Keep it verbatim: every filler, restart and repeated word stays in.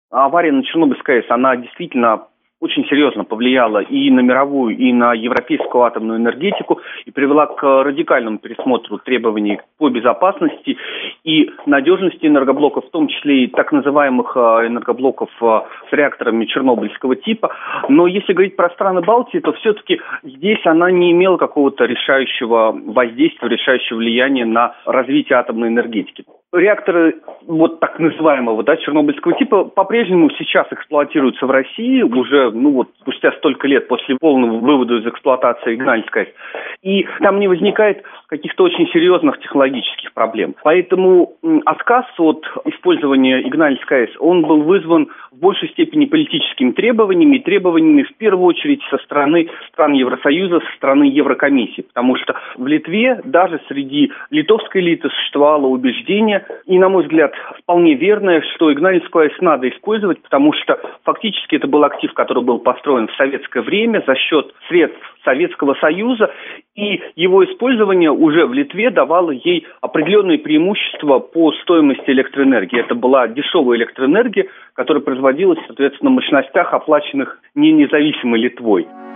Авария на Чернобыльской АЭС, она действительно очень серьезно повлияла и на мировую, и на европейскую атомную энергетику, и привела к радикальному пересмотру требований по безопасности и надежности энергоблоков, в том числе и так называемых энергоблоков с реакторами чернобыльского типа. Но если говорить про страны Балтии, то все-таки здесь она не имела какого-то решающего воздействия, решающего влияния на развитие атомной энергетики. Реакторы вот так называемого, да, чернобыльского типа по-прежнему сейчас эксплуатируются в России уже, ну вот, спустя столько лет после полного вывода из эксплуатации Игнальской АЭС. И там не возникает каких-то очень серьезных технологических проблем. Поэтому м, отказ от использования Игнальской АЭС, он был вызван в большей степени политическими требованиями, и требованиями в первую очередь со стороны стран Евросоюза, со стороны Еврокомиссии. Потому что в Литве, даже среди литовской элиты существовало убеждение, и, на мой взгляд, вполне верное, что Игнальскую АЭС надо использовать, потому что фактически это был актив, который был построен в советское время за счет средств Советского Союза, и его использование уже в Литве давало ей определенные преимущества по стоимости электроэнергии. Это была дешевая электроэнергия, которая производилась, соответственно, на мощностях, оплаченных не независимой Литвой.